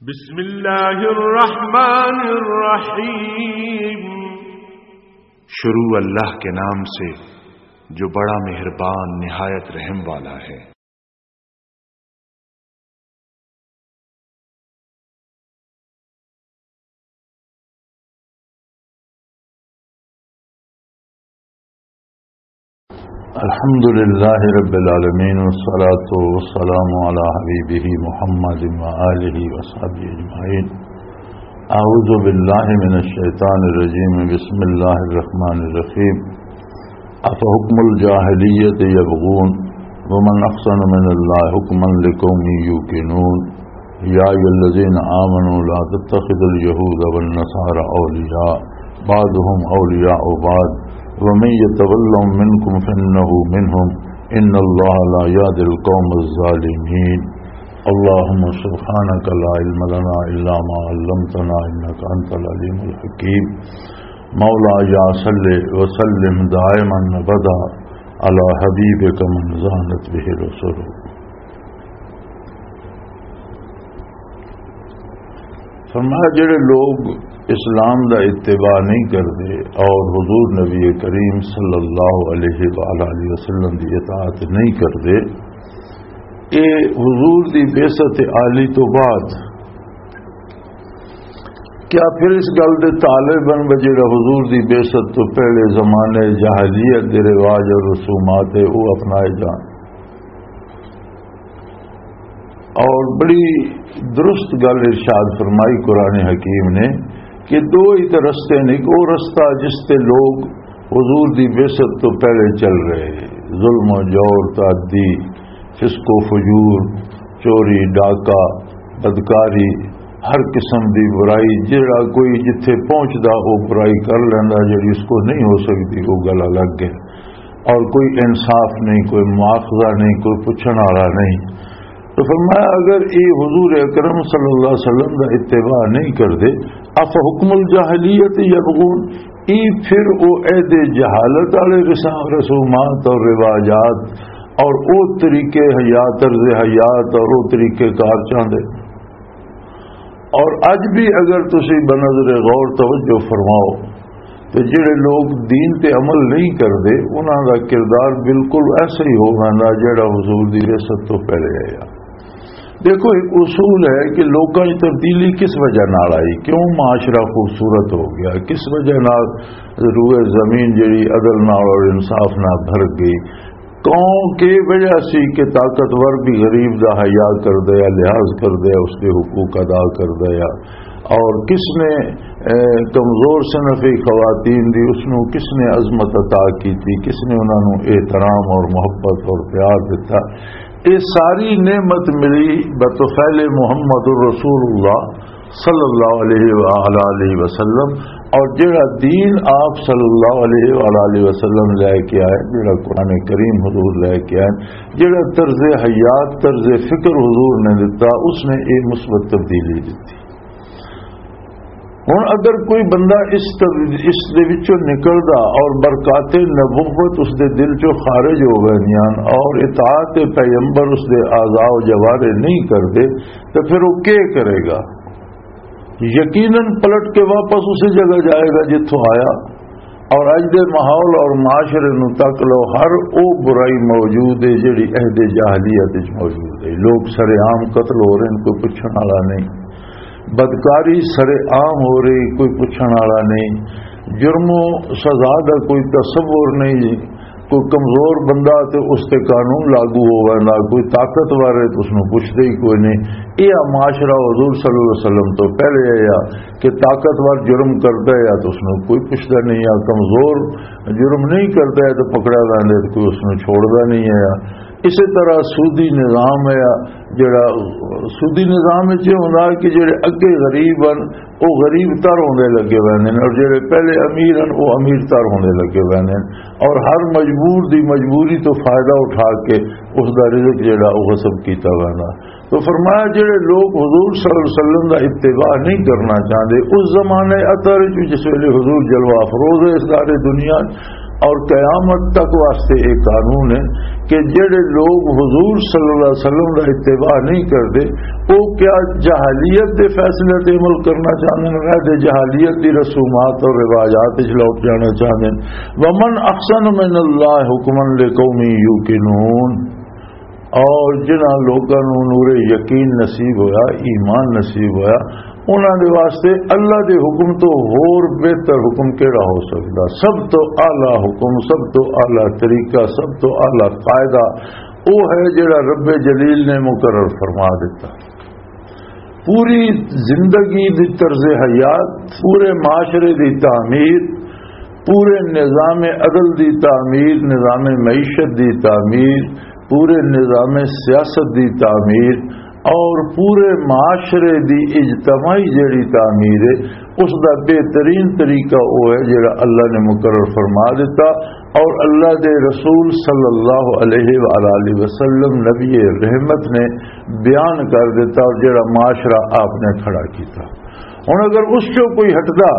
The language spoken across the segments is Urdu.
بسم اللہ الرحمن الرحیم۔ شروع اللہ کے نام سے جو بڑا مہربان نہایت رحم والا ہے۔ الحمد للہ رب العالمین والصلاة والسلام علی حبیبہ محمد وآلہ وصحبہ اجمعین۔ اعوذ باللہ من الشیطان الرجیم، بسم اللہ الرحمن الرحیم۔ افحکم الجاہلیت یبغون ومن احسن من اللہ حکما لقوم یوقنون۔ یا ایھا الذین آمنوا لا تتخذوا اليہود والنصارى اولیاء بعضهم اولیاء بعض ومن يتولهم منكم فإنه منهم إن الله لا يهدي القوم الظالمين۔ اللهم سبحانك لا علم لنا إلا ما علمتنا إنك أنت العليم الحكيم۔ مولاي صل وسلم دائما أبدا على حبيبك من زانت به الرسل۔ فرمایا جڑے لوگ اسلام دا اتباع نہیں کرتے اور حضور نبی کریم صلی اللہ علیہ وآلہ وسلم دی اطاعت نہیں کرتے، اے حضور دی بعثت عالی تو بعد کیا پھر اس گل دے طالباً بجڑا حضور دی بعثت تو پہلے زمانے جاہلیت دے رواج اور رسومات وہ اپنائے جان؟ اور بڑی درست گل ارشاد فرمائی قرآن حکیم نے کہ دو ہی تو رستے نہیں، وہ رستہ جس سے لوگ حضور دی بعثت تو پہلے چل رہے، ظلم و جور، تعدی، فسق و فجور، چوری، ڈاکہ، بدکاری، ہر قسم دی برائی، جڑا کوئی جتھے پہنچدا وہ برائی کر لینا، جڑی اس کو نہیں ہو سکتی وہ گل الگ ہے، اور کوئی انصاف نہیں، کوئی مواخذہ نہیں، کوئی پوچھنے والا نہیں۔ تو فرمایا اگر یہ حضور اکرم صلی اللہ علیہ وسلم کا اتباع نہیں کرتے، اف حکم الجاہلیت یبغون، پھر وہ عہد جہالت والے رسومات اور رواجات اور وہ طریقے حیات، طرز حیات اور وہ طریقے کار چاہتے۔ اور اج بھی اگر تسی بنظر غور توجہ فرماؤ تو جڑے لوگ دین تے عمل نہیں کرتے انہاں دا کردار بالکل ایسا ہی ہوگا جڑا حضور دی بعثت تو پہلے آیا۔ دیکھو ایک اصول ہے کہ لوگوں کی تبدیلی کس وجہ نال آئی، کیوں معاشرہ خوبصورت ہو گیا، کس وجہ نال روئے زمین جڑی عدل نال اور انصاف نال بھر گئی، کون کی وجہ سی کہ طاقتور بھی غریب دا حیا کر دیا، لحاظ کر دیا، اس کے حقوق ادا کر دیا، اور کس نے کمزور صنفی خواتین دی اس نو کس نے عظمت عطا کی تھی، کس نے انہوں نے احترام اور محبت اور پیار دیتا۔ یہ ساری نعمت ملی بطفیل محمد الرسول اللہ صلی اللہ علیہ وآلہ وسلم، اور جڑا دین آپ صلی اللہ علیہ وآلہ وسلم لے کے آئے، جڑا قرآن کریم حضور لے کے آئے، جڑا طرز حیات، طرز فکر حضور نے دیتا، اس نے ایک مثبت تبدیلی دیتی۔ ہوں اگر کوئی بندہ اس دے وچوں نکلدا اور برکات نبوت اس دے دل چوں خارج ہو گئیاں اور اطاعت پیغمبر اس دے اعضاء و جوارح نہیں کردے تو پھر وہ کیا کرے گا؟ یقیناً پلٹ کے واپس اسی جگہ جائے گا جتھوں آیا۔ اور اج دے ماحول اور معاشرے نو تک لو، ہر او برائی موجود ہے جڑی عہد جاہلیت وچ موجود ہے۔ لوگ سر عام قتل ہو رہے ہیں، کوئی پوچھنے والا نہیں، بدکاری سر عام ہو رہی، کوئی پوچھنے والا نہیں، جرم و سزا کا کوئی تصور نہیں، کوئی کمزور بندہ تو اس سے قانون لاگو ہوا نہ، کوئی طاقتور ہے تو اس کو پوچھتے ہی کوئی نہیں۔ یہ معاشرہ حضور صلی اللہ علیہ وسلم تو پہلے ہے کہ طاقتور جرم کرتا ہے تو اس کو کوئی پوچھتا نہیں ہے، کمزور جرم نہیں کرتا ہے تو پکڑا جاتا ہے تو کوئی اس کو چھوڑتا نہیں ہے۔ اسی طرح سودی نظام ہے، جڑا سودی نظام ہوتا کہ جڑے اگے غریب ہیں وہ غریب تر ہونے لگے ہوئے اور جڑے پہلے امیر ہیں وہ امیر تر ہونے لگے ہوئے، اور ہر مجبور دی مجبوری تو فائدہ اٹھا کے اس کا رزق جڑا وہ غصب کیتا ہوا۔ تو فرمایا جڑے لوگ حضور صلی اللہ علیہ وسلم کا اتباع نہیں کرنا چاہتے، اس زمانے اثر جس ویلے حضور جلوہ افروز ہے اس سارے دنیا، اور قیامت تک واسطے ایک قانون ہے کہ جڑے لوگ حضور صلی اللہ علیہ وسلم کا اتباع نہیں کرتے وہ کیا جہالیت کے فیصلے تے عمل کرنا چاہتے ہیں، دے جہالیت کی رسومات اور رواجات لوٹ جانا چاہتے ہیں۔ ومن احسن من اللہ حکما لقوم یوقنون، اور جنہاں لوگوں نور یقین نصیب ہویا، ایمان نصیب ہویا، انہوں نے واسطے اللہ دے حکم تو اور بہتر حکم کیڑا ہو سکتا؟ سب تو اعلیٰ حکم، سب تو اعلیٰ طریقہ، سب تو اعلیٰ قاعدہ وہ ہے جڑا رب جلیل نے مقرر فرما دیتا۔ پوری زندگی دی طرز حیات، پورے معاشرے دی تعمیر، پورے نظام عدل دی تعمیر، نظام معیشت دی تعمیر، پورے نظام سیاست دی تعمیر اور پورے معاشرے دی اجتماعی جڑی تعمیر ہے اس دا بہترین طریقہ وہ ہے جڑا اللہ نے مقرر فرما دیتا اور اللہ دے رسول صلی اللہ علیہ وآلہ وسلم نبی رحمت نے بیان کر دیتا اور جڑا معاشرہ آپ نے کھڑا کیتا۔ ہن اگر اس کو کوئی ہٹدا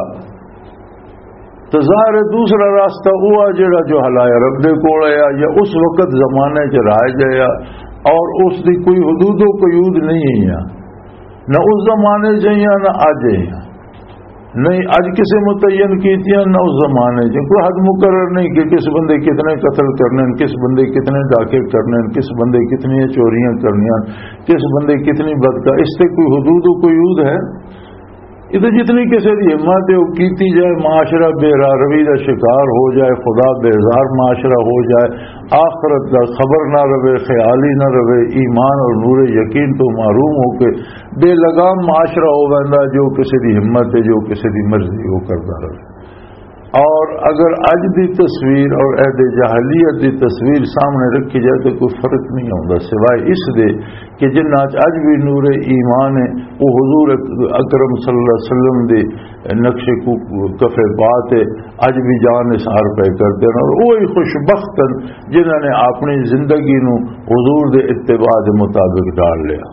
تو ظاہر دوسرا راستہ ہوا جڑا جو ہلایا رب دے کول ہے یا اس وقت زمانے چ رائج ہے اور اس دی کوئی حدود و قیود نہیں ہے، نہ اس زمانے چاہیے نہ آج نہیں، اج کسی متعین کیتیاں نہ اس زمانے سے کوئی حد مقرر نہیں کہ کس بندے کتنے قتل کرنے، کس بندے کتنے ڈاکے کرنے، کس بندے کتنی چوریاں کرنی، کس بندے کتنی بدکا، اس سے کوئی حدود و قیود ہے؟ یہ تو جتنی کسی کی ہمت ہے وہ کیتی جائے، معاشرہ بے روی کا شکار ہو جائے، خدا بیزار معاشرہ ہو جائے، آخرت کا خبر نہ رہے، خیال ہی نہ رہے، ایمان اور نور یقین تو معروم ہو کے بے لگام معاشرہ ہو بندہ جو کسی کی ہمت ہے، جو کسی کی مرضی وہ کرتا رہے۔ اور اگر اج دی تصویر اور عہد جاہلیت دی تصویر سامنے رکھی جائے تو کوئی فرق نہیں ہوتا سوائے اس دے کہ جنہ اج بھی نور ایمان ہے وہ حضور اکرم صلی اللہ علیہ وسلم دے نقش کفے بات ہے، اج بھی جان اثار پہ کرتے ہیں اور وہی خوش بخت جنہوں نے اپنی زندگی نو حضور دے اتباع دے مطابق ڈال لیا۔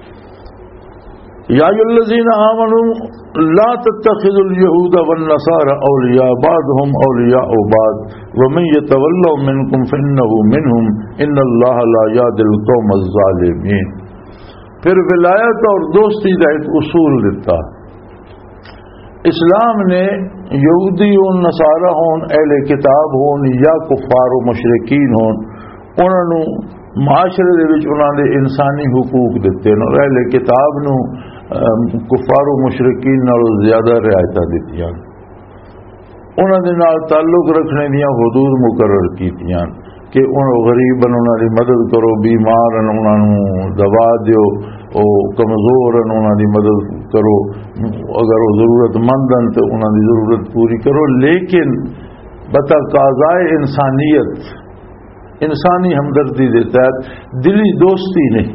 یا ایھا الذین آمنوا لا تتخذوا اليهود والنصارى اولیاء بعضهم اولیاء بعض ومن يتولوا منكم فانه منهم ان اللہ لا يهدي القوم الظالمین۔ پھر ولایت اور دوستی کا ایک اصول دیتا۔ اسلام نے یہودی ہون، نصارہ ہون، اہل کتاب ہون یا کفار و مشرکین ہون، انہوں معاشرے دے وچ انہاں دے انسانی حقوق دیتے ہیں اور اہل کتاب نو کفار و مشرکین نالوں زیادہ رعایتاں دتیاں، انہاں دے نال تعلق رکھنے دیاں حدود مقرر کیتیاں کہ ان غریباں انہاں دی مدد کرو، بیمار انہاں نوں دوا دیو، او کمزور انہاں دی مدد کرو، اگر وہ ضرورت مند ہیں تو انہاں دی ضرورت پوری کرو، لیکن بتقاضائے انسانیت، انسانی ہمدردی دیتا ہے، دلی دوستی نہیں۔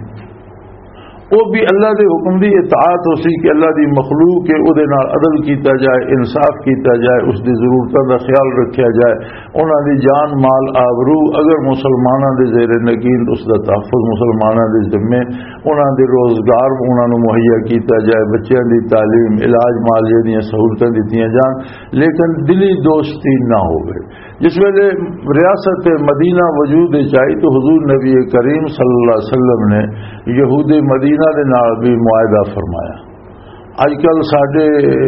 وہ بھی اللہ دے حکم دی اطاعت ہو سی کہ اللہ دی مخلوق ہے وہ دے نال عدل کیتا جائے، انصاف کیتا جائے، اس دی ضرورتوں کا خیال رکھا جائے، انہاں دی جان مال آبرو اگر مسلماناں دے زیر نگین اس دا تحفظ مسلماناں دے ذمے، انہاں دے روزگار انہاں نوں مہیا کیتا جائے، بچیاں دی تعلیم، علاج معالجے دیاں سہولتاں دتیاں جان، لیکن دلی دوستی نہ ہوئے۔ جس ویلے ریاست مدینہ وجود چاہی تو حضور نبی کریم صلی اللہ علیہ وسلم نے یہود مدینہ دے نال بھی معاہدہ فرمایا۔ اج کل ساڈے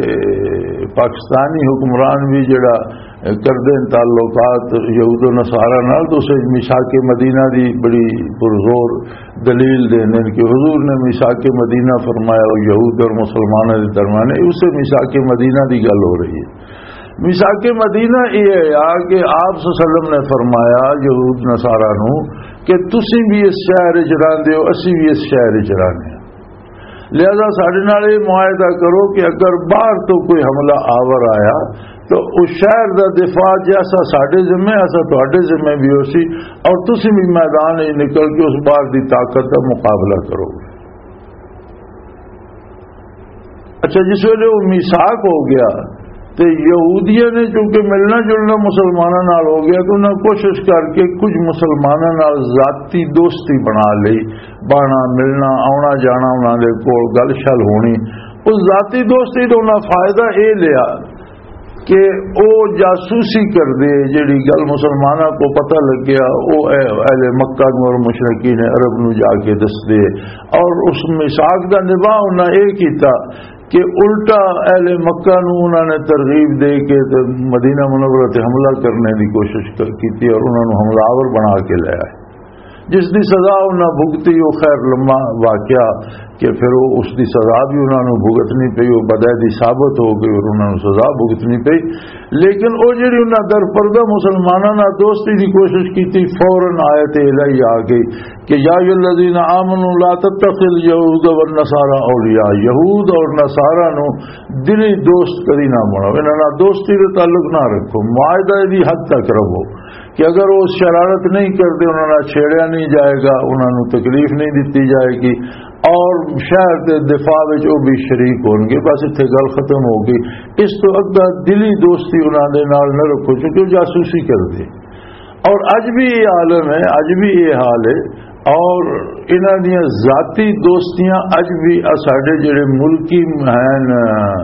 پاکستانی حکمران بھی جڑا کردے تعلقات یہود و نصارہ نال تو اسے میثاق مدینہ دی بڑی پرزور دلیل دینے کہ حضور نے میثاق مدینہ فرمایا اور یہود اور مسلمانوں کے درمیان اسے میثاق مدینہ دی گل ہو رہی ہے۔ میثاق مدینہ یہ ہے کہ آپ صلی اللہ علیہ وسلم نے فرمایا یہود نصارہ نو کہ تسی بھی اس شہر وچ رہندے ہو، اسی بھی اس شہر وچ رہندے ہاں، لہذا ساڈے نال یہ معاہدہ کرو کہ اگر باہر تو کوئی حملہ آور آیا تو اس شہر دا دفاع جیسا ساڈے ذمہ ایسا تہاڈے ذمہ بھی ہو سی اور تسی بھی میدان وچ نکل کے اس باہر دی طاقت کا مقابلہ کرو گے۔ اچھا جس ویلے وہ میثاق ہو گیا تو یہودیاں نے چونکہ ملنا جلنا مسلمانوں نال ہو گیا تو انہیں کوشش کر کے کچھ مسلمانوں نال ذاتی دوستی بنا لی، بانا ملنا آنا جانا انہوں نے کول گل شل ہونی، اس ذاتی دوستی تو انہیں فائدہ یہ لیا کہ او جاسوسی کر دے جڑی گل مسلمانوں کو پتہ لگ گیا او اہل مکہ اور مشرکین عرب نو جا کے دس دے، اور اس میثاق دا نبھا انہاں یہ کیتا کہ الٹا اہل مکہ نو انہوں نے ترغیب دے کے مدینہ منورہ تے حملہ کرنے دی کوشش کی اور انہوں نے حملہ آور بنا کے لے آئے، جس دی سزا انہاں بھگتی وہ خیر لمبا واقعہ کہ پھر وہ اس دی سزا بھی انہوں نے بھگتنی پئی، وہ بدعہدی ثابت ہو گئی اور انہوں نے سزا بھگتنی پئی، لیکن وہ جڑی انہاں در پردہ مسلمانوں نہ دوستی دی کوشش کی تھی فوراً آیت الہی آ گئی کہ یا ایھا الذین آمنوا لا تتخذوا اليہود والنصارى اولیاء، یہود اور نصارہ نو دلی دوست کدی نہ بناؤ، انہاں نال دوستی دے تعلق نہ رکھو، معاہدہ دی حد تک رہو کہ اگر وہ شرارت نہیں کرتے انہوں نے چھیڑیا نہیں جائے گا، انہوں نے تکلیف نہیں دیتی جائے گی، اور شہر کے دفاع وچ وہ بھی شریک ہون گے، بس اتنے گل ختم ہو گئی۔ اس تو اگا دلی دوستی انہوں دے نال نہ رکھو چونکہ جاسوسی کر دے، اور اج بھی یہ عالم ہے، اج بھی یہ حال ہے، اور انہاں دیاں ذاتی دوستیاں اج بھی ساڈے جڑے ملکی ہیں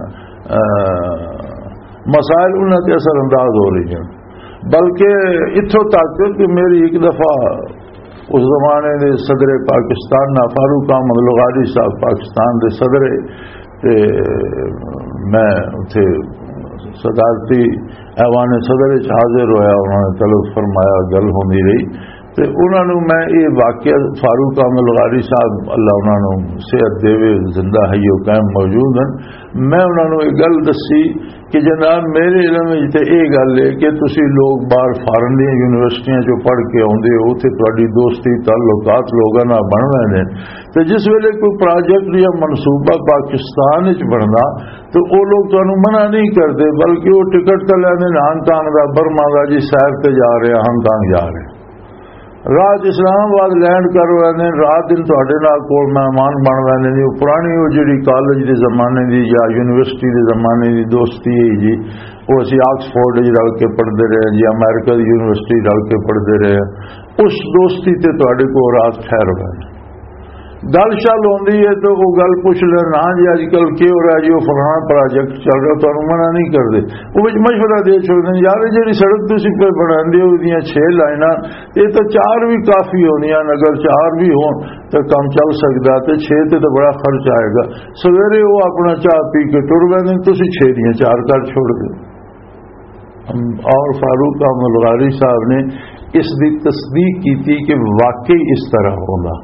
مسائل انہاں تے اثر انداز ہو رہی ہیں، بلکہ اتھوں تک کہ میری ایک دفعہ اس زمانے دے صدر پاکستان نا فاروق احمد لغاری صاحب پاکستان دے صدر تے میں اتھے صدارتی ایوان صدر حاضر ہویا، انہوں نے طلب فرمایا، گل ہوندی رہی تے انہوں نے میں یہ واقعہ فاروق احمد لغاری صاحب اللہ انہوں نے صحت دے زندہ ہے وہ قائم موجود ہیں، میں انہوں نے یہ گل دسی کہ جناب میرے علم میں یہ گل ہے کہ تسی لوگ باہر فارن دی یونیورسٹیاں جو پڑھ کے آتے ہو تے تہاڈی دوستی تعلقات لوگاں نال بن رہے ہیں، تو جس ویلے کوئی پروجیکٹ یا منصوبہ پاکستان وچ بننا تو وہ لوگ تانوں منع نہیں کرتے، بلکہ وہ ٹکٹ تے لیندے ہانگ کانگ دا، برما دا جی سیر تے جا رہے ہانگ کانگ جا رہے، رات اسلام آباد لینڈ کر رہے ہیں، رات دن تہاڈے نال کول مہمان بن رہے ہیں، پرانی وہ جڑی کالج دے زمانے دی یا یونیورسٹی دے زمانے دی دوستی ہے جی، وہ اسی آکسفورڈ رل کے پڑھتے رہے جی، امریکہ دی یونیورسٹی رل کے پڑھتے رہے، اس دوستی تے تہاڈے کو رات ٹھہر گئے، گل شل ہوندی ہے تو وہ گل پوچھ لین، ہاں جی اج کل کی ہو رہا ہے جی، وہ فلانا پروجیکٹ چل رہا، تمہیں منع نہیں کرتے، وہ مشورہ دے چھوڑتے ہیں، یار جی سڑک تھی پہ بنا دی 6 لائناں یہ تو 4 بھی کافی ہونی، اگر 4 بھی ہون تو کام چل سکتا، تو 6 تے تو بڑا خرچ آئے گا، سویرے وہ اپنا چاہ پی کے ٹر گئے، تھی 6 دیاں 4 کر چھوڑ دو۔ اور فاروق احمد لغاری صاحب نے اس دی تصدیق کی تھی کہ واقعی اس طرح ہوگا،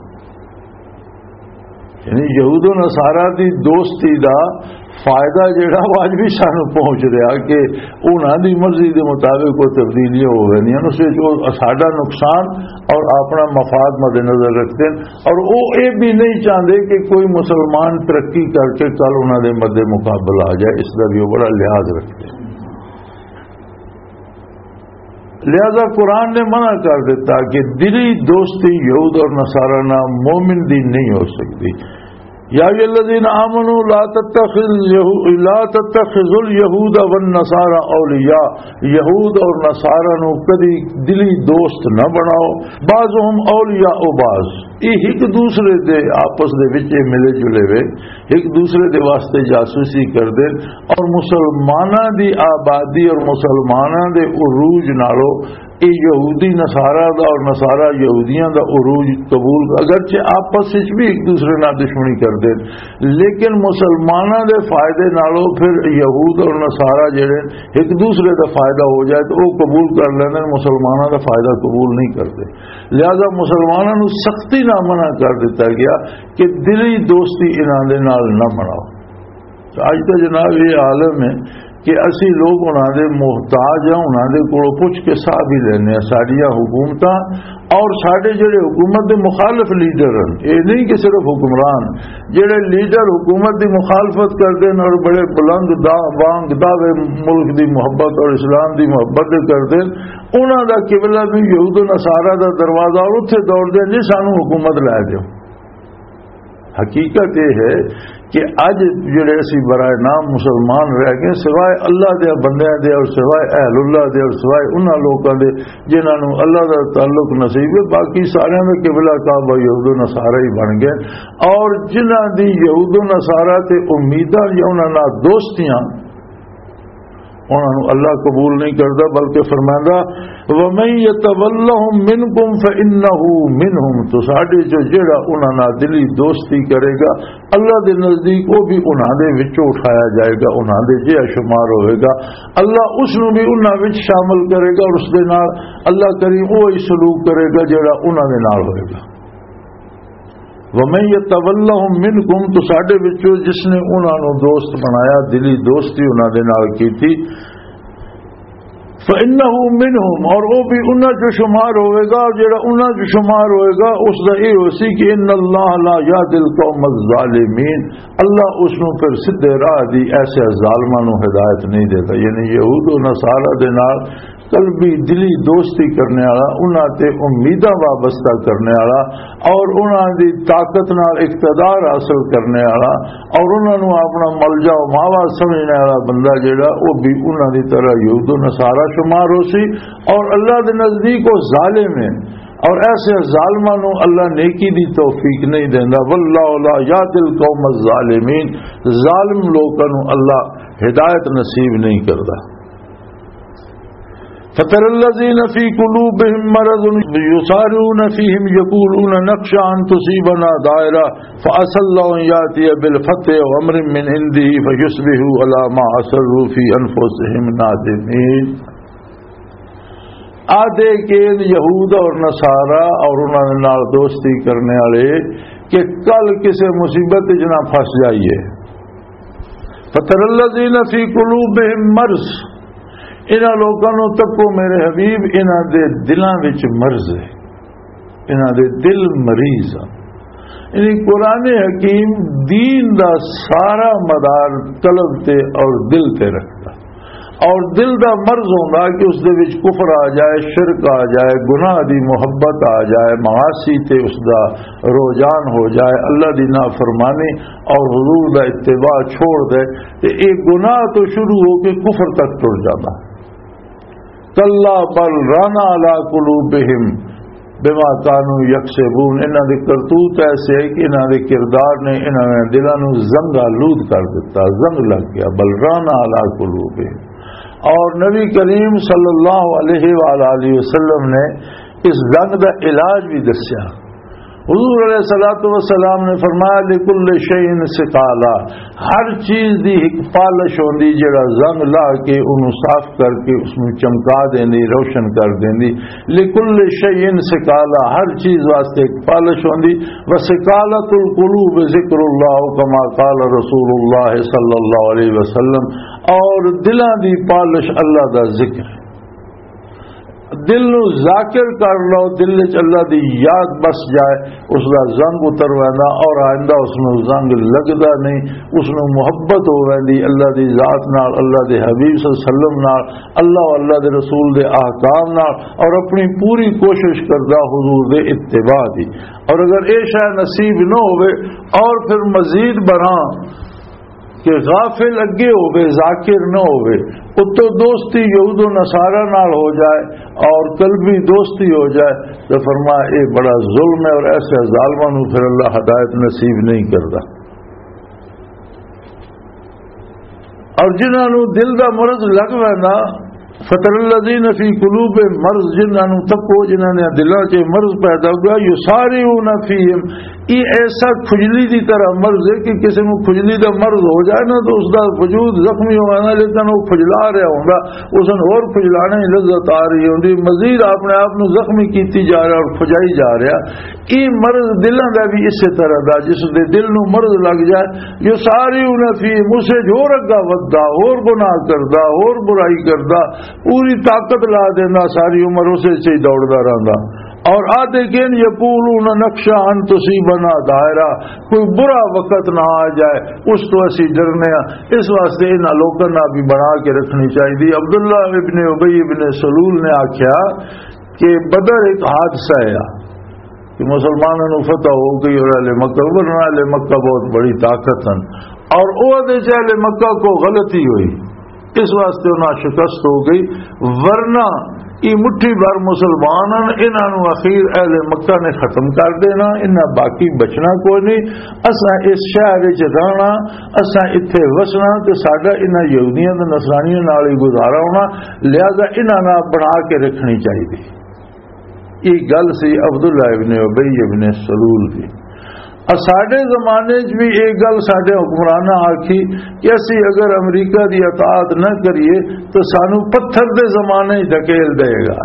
یعنی یہود و نصارہ دی دوستی دا فائدہ جڑا وہ اج بھی سانو پہنچ رہا کہ انہاں دی مرضی دے مطابق وہ تبدیلیاں ہو رہی ہیں، اس وچ ساڈا نقصان اور اپنا مفاد مد نظر رکھتے ہیں، اور وہ یہ بھی نہیں چاہتے کہ کوئی مسلمان ترقی کر کے کل انہاں دے مد مقابل آ جائے، اس کا بھی وہ بڑا لحاظ رکھتے ہیں۔ لہذا قرآن نے منع کر دیتا کہ دلی دوستی یہود اور نصارہ نہ مومن دی نہیں ہو سکتی۔ یا ایھا الذین آمنوا لا تتخذوا اليہود والنصارى اولیاء، یہود اور نصارہ نو کدی دلی دوست نہ بناؤ، بعضهم اولیاء بعض، یہ ایک دوسرے دے آپس دے وچ ملے جلے ہوئے ایک دوسرے دے واسطے جاسوسی کر دے، اور مسلماناں دی آبادی اور مسلماناں دے عروج نالو یہ یہودی نصارہ دا اور نصارہ یہودیاں دا عروج قبول، اگرچہ آپس وچ بھی ایک دوسرے نال دشمنی کر دے، لیکن مسلماناں دے فائدے نالوں پھر یہود اور نصارہ جڑے ایک دوسرے دا فائدہ ہو جائے تو وہ قبول کر لیندے، مسلماناں دا فائدہ قبول نہیں کرتے، لہذا مسلماناں نو سختی نہ منع کر دیتا گیا کہ دلی دوستی انہاں دے نال نہ بناؤ۔ اج تو جناب یہ عالم ہے کہ اسی لوگ انہاں دے محتاج ہیں، انہاں دے کولوں پوچھ کے ساہ بھی لینے ہیں، ساڈیاں حکومتاں اور ساڈے جڑے حکومت دے مخالف لیڈر ہیں، یہ نہیں کہ صرف حکمران، جڑے لیڈر حکومت دی مخالفت کرتے ہیں اور بڑے بلند بانگ دعوے ملک دی محبت اور اسلام دی محبت کرتے ہیں، انہاں دا قبلہ بھی یہود و نصارہ دا دروازہ، اور اتھے دوڑ دے جی سانو حکومت لے دیو۔ حقیقت یہ ہے کہ اج جڑے اسی برائے نام مسلمان رہ گئے سوائے اللہ دے بندیاں دے اور سوائے اہل اللہ دے اور سوائے انہاں لوکاں دے جنہاں نوں اللہ دا تعلق نصیب ہے، باقی سارے میں قبلہ کعبہ یہود و نصارہ ہی بن گئے، اور جنہاں دی یہود و نصارہ تے امیداں یا انہاں نال دوستیاں انہوں اللہ قبول نہیں کرتا، بلکہ فرمائندا وَمَن يَتَوَلَّهُم مِّنكُمْ فَإِنَّهُ مِنْهُمْ، تو ساڈے جو جڑا انہاں نال دلی دوستی کرے گا اللہ دے نزدیک وہ بھی انہاں دے وچوں اٹھایا جائے گا، انہاں دے جے شمار ہوئے گا، اللہ اس نو بھی انہاں وچ شامل کرے گا اور اس دے نال اللہ کریم وہی سلوک کرے گا جڑا انہاں دے نال ہوئے گا۔ وَمَن يَتَوَلَّهُم مِّنكُمْ، تو ساڈے وچوں جس نے انہاں نو دوست بنایا، دلی دوستی انہاں دے نال کیتی، فَإِنَّهُ مِنْهُمْ، اور وہ بھی انہاں جو شمار ہوئے گا، اور جڑا انہاں جو شمار ہوئے گا اس دا یہ ہوسی کہ ان اللہ لا یهدی القوم الظالمین، اللہ اس نو پھر سیدھے راہ دی ایسے ظالماں نو ہدایت نہیں دیتا۔ یعنی یہود و نصارا دے نال قلبی دلی دوستی کرنے والا، انہاں تے امیداں وابستہ کرنے والا، اور انہاں دی طاقت نال اقتدار حاصل کرنے والا، اور انہاں نو اپنا ملجا و ماوا سمجھنے والا بندہ جڑا وہ بھی انہاں دی طرح یہود و نصارا شمار ہو سی، اور اللہ دے نزدیک وہ ظالم ہے، اور ایسے ظالماں نو اللہ نیکی دی توفیق نہیں دیندا۔ واللہ لا یهدی القوم الظالمین، ظالم لوکاں نو اللہ ہدایت نصیب نہیں کردا۔ فَتَرَى الَّذِينَ فِي قُلُوبِهِم مَّرَضٌ يُسَارِعُونَ فِيهِمْ يَقُولُونَ نَخْشَىٰ أَن تُصِيبَنَا دَائِرَةٌ فَعَسَى اللَّهُ أَن يَأْتِيَ بِالْفَتْحِ أَوْ أَمْرٍ مِّنْ عِندِهِ فَيُصْبِحُوا عَلَىٰ مَا أَسَرُّوا فِي أَنفُسِهِمْ نَادِمِينَ۔ آدھے کہ یہود اور نصارا اور انہوں نے نال دوستی کرنے والے کہ کل کسی مصیبت جنا پھنس جائیے۔ فَتَرَى الَّذِينَ فِي قُلُوبِهِم مَّرَضٌ، انہاں لوگاں نو تکو میرے حبیب، انہاں دے دلاں وچ مرض ہے، انہاں دے دل مریض ہیں۔ یعنی قرآن حکیم دین دا سارا مدار قلب تے اور دل تے رکھتا، اور دل دا مرض ہوندا کہ اس دے وچ کفر آ جائے، شرک آ جائے، گناہ دی محبت آ جائے، معاصی تے اس دا رجحان ہو جائے، اللہ دی نافرمانی اور حضور دا اتباع چھوڑ دے، تے ایک گناہ تو شروع ہو کے کفر تک ٹر جاتا۔ کلا بل رانا علی قلوبہم بما کانوا یکسبون، انہاں دی کرتوت ایسے ہے کہ انہاں دے کردار نے انہاں نے دلاں نو زنگ آلود کر دیتا، زنگ لگ گیا۔ بل رانا علی قلوبہم، اور نبی کریم صلی اللہ علیہ وآلہ وسلم نے اس زنگ دا علاج بھی دسیا۔ حضور علیہ الصلوۃ والسلام نے فرمایا لکل شیء سقالا، ہر چیز دی ایک پالش ہوندی جڑا زنگ لا کے انہوں صاف کر کے اس میں چمکا دیندی، روشن کر دیندی۔ لکل شیء سقالا، ہر چیز واسطے ایک پالش ہوندی۔ وسقالۃ القلوب ذکر اللہ کما قال رسول اللہ صلی اللہ علیہ وسلم، اور دلاں دی پالش اللہ دا ذکر، دل نو ذاکر کر لو، دل وچ اللہ دی یاد بس جائے، اس دا زنگ اتر ویندا، اور آئندہ اس نو زنگ لگدا نہیں، اس نو محبت ہو ویندی اللہ دی ذات نال، اللہ دے حبیب صلی اللہ علیہ وسلم نال، اللہ اور اللہ دے رسول دے احکام نال، اور اپنی پوری کوشش کردا حضور دے اتباع دی۔ اور اگر اے شے نصیب نہ ہوئے اور پھر مزید براں کہ غافل اگے ہوئے، ذاکر نہ ہوئے، اتو دوستی یہود و نصارا نال ہو جائے اور قلبی دوستی ہو جائے، تو فرمایا یہ بڑا ظلم ہے، اور ایسے ظالموں کو پھر اللہ ہدایت نصیب نہیں کرتا۔ اور جنہاں نو دل دا مرض لگ ویندا، فَتَرَى الَّذِينَ فِي قُلُوبِهِم مَّرَضٌ، جنہاں نو تکو جنہاں نے دلاں چ مرض پیدا ہوا، یُسَارِعُونَ فِیہِم، یہ ایسا کھجلی دی طرح مرض ہے کہ کسی کو کھجلی دا مرض ہو جائے نا تو اس دا وجود زخمی ہو جانا، لیکن وہ کھجلا رہا ہوندا، اس نے اور کھجلانے کی لذت آ رہی ہوندی، مزید اپنے آپ کو زخمی کیتی جا رہا اور کھجائی جا رہا۔ یہ مرض دلاں دا بھی اسی طرح دا، جس دے دل نو مرض لگ جائے، یُسَارِعُونَ فِیہِم، اسے جو اگا ودا، اور گناہ کردا، اور برائی کردا، پوری طاقت لا دینا، ساری عمر اسے سے دوڑدا رہندا۔ اور آدھے کہن یقولون نخشى ان تصیبنا دائرہ، کوئی برا وقت نہ آ جائے اس تو اسی ڈرنے ہیں، اس واسطے ان لوگوں نے بھی بنا کے رکھنی چاہیے۔ عبداللہ ابن ابی ابن سلول نے آخیا کہ بدر ایک حادثہ ہے کہ مسلمانوں نے فتح ہو گئی اور اہل مکہ، ورنہ اہل مکہ بہت بڑی طاقت ہیں، اور اہل مکہ کو غلطی ہوئی، اس واسطے انہیں شکست ہو گئی، ورنہ یہ مٹھی بھر مسلمان انہوں اخیر اہل مکہ نے ختم کر دینا، انہاں باقی بچنا کوئی نہیں، اساں اس شہر وچ رہنا، اساں ایتھے وسنا تے ساڈا انہاں یہودیاں تے نصرانیاں نال ہی گزارا ہونا، لہذا انہاں نال بنا کے رکھنی چاہیے۔ یہ گل سی عبداللہ ابن ابی ابن سلول دی۔ ساڈے زمانے بھی ایک گل ساڈے حکمران آکھی کہ اسی اگر امریکہ دی اطاعت نہ کریے تو سانو پتھر دے زمانے دھکیل دے گا،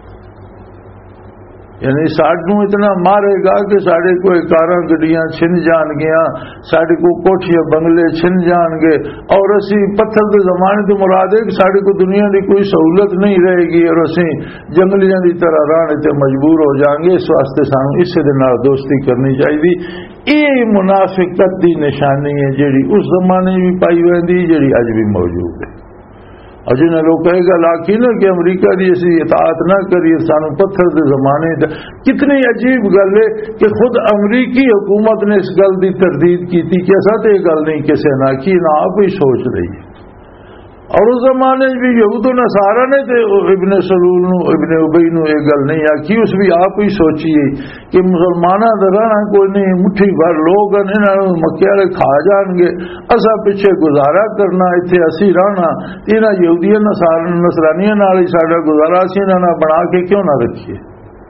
یعنی سانو اتنا مارے گا کہ ساڈے کوئی کاراں گڈیاں چھن جان گیا، ساڈے کو کوٹھیاں بنگلے چھن جان گے، اور اسی پتھر دے زمانے تو مراد ہے کہ ساڈے کو دنیا دی کوئی سہولت نہیں رہے گی اور اسی جنگلیاں دی طرح رہنے تے مجبور ہو جائیں گے۔ اس واسطے سانو اس دے نال دوستی کرنی چاہیے۔ یہ منافقت دی نشانی ہے جیڑی اس زمانے بھی پائی ویندی، جیڑی اج بھی موجود ہے۔ اور جنہیں لوگ کہے گا لاکی نا کہ امریکہ دی اسی اطاعت نہ کریے سانو پتھر دے زمانے کتنی عجیب گل ہے کہ خود امریکی حکومت نے اس گل دی تردید کی تھی کہ ایسا تو یہ گل نہیں کسی نہ کی، نہ آپ ہی سوچ رہی ہے۔ اور اس زمانے بھی یہود و نصارا نے تے ابن سلول نو ابن ابی نو یہ گل نہیں آکی، اس بھی آپ ہی سوچیے کہ مسلماناں دا رہنا کوئی نہیں، مٹھی بھر لوگ انہاں نوں مکے والے کھا جان گے، اساں پیچھے گزارا کرنا، ایتھے اسی رہنا، انہاں یہودیاں نصرانیاں نال ہی ساڈا گزارا، اسی انہاں نال بنا کے کیوں نہ رکھیے۔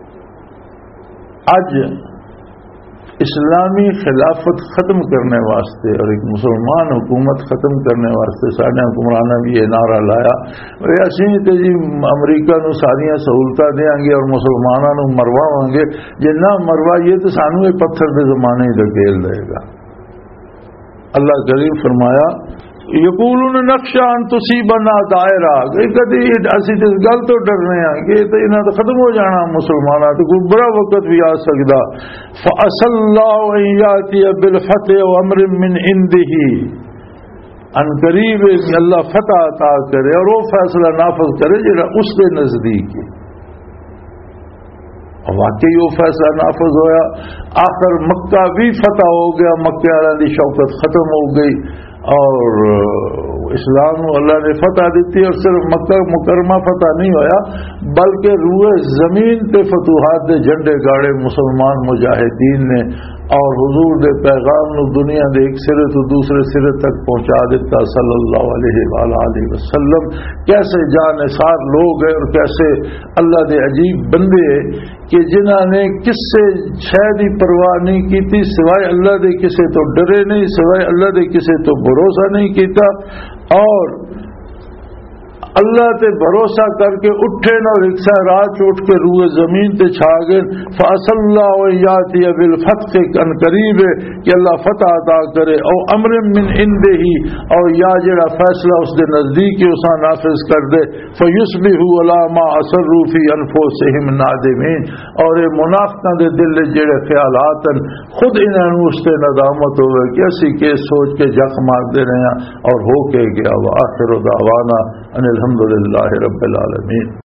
اج اسلامی خلافت ختم کرنے واسطے اور ایک مسلمان حکومت ختم کرنے واسطے سارے حکمرانوں بھی یہ نعرہ لایا اسی تے جی امریکہ نو ساری سہولتاں دیاں گے اور مسلمانوں نو مرواواں گے، جے نہ مروائیے تو سانو یہ پتھر دے زمانے ہی دھکیل دے گا۔ اللہ کریم فرمایا یقولون نخشى ان تصيبنا دائرہ، کدی اسی اس گل تو ڈر رہے ہیں کہ تو انہاں تو ختم ہو جانا مسلماناں، تو کوئی برا وقت بھی آ سکدا۔ فَأَسَى اللَّهُ أَن يَأْتِيَ بِالْفَتْحِ وَأَمْرٍ مِّنْ عِندِهِ، ان قریب اللہ فتح عطا کرے اور وہ فیصلہ نافذ کرے جڑا اس کے نزدیک ہے۔ واقعی وہ فیصلہ نافذ ہویا، آخر مکہ بھی فتح ہو گیا، مکے والوں کی شوکت ختم ہو گئی اور اسلام اللہ نے فتح دیتی، اور صرف مکہ مکرمہ فتح نہیں ہویا بلکہ روئے زمین تے فتوحات دے جھنڈے گاڑے مسلمان مجاہدین نے، اور حضور دے پیغام نو دنیا دے ایک سرے تو دوسرے سرے تک پہنچا دیتا صلی اللہ علیہ وآلہ وسلم۔ کیسے جانثار لوگ ہیں اور کیسے اللہ دے عجیب بندے کہ جنہاں نے کس سے شے دی پرواہ نہیں کیتی، سوائے اللہ دے کسے تو ڈرے نہیں، سوائے اللہ دے کسے تو بھروسہ نہیں کیتا، اور اللہ تے بھروسہ کر کے اٹھے نہ رکشہ رات اٹھ کے روئے زمین تے چھا گئے۔ فَأَسَى اللَّهُ أَن يَأْتِيَ بِالْفَتْحِ، ان قریب ہے کہ اللہ فتح عطا کرے، او امر من عنده، اور یا جڑا فیصلہ اس دے نزدیک ہے اساں نافذ کر دے، فَيُصْبِحُوا عَلَىٰ مَا أَسَرُّوا فِي أَنفُسِهِمْ نَادِمِينَ، اور یہ منافقاں دے دل جڑے خیالات خود انہاں نوں اس تے ندامت ہوئے کہ اسی کے سوچ کے جخ مار دے رہے ہیں اور ہو کے گیا۔ وآخر دعوانا ان الحمدللہ رب العالمین۔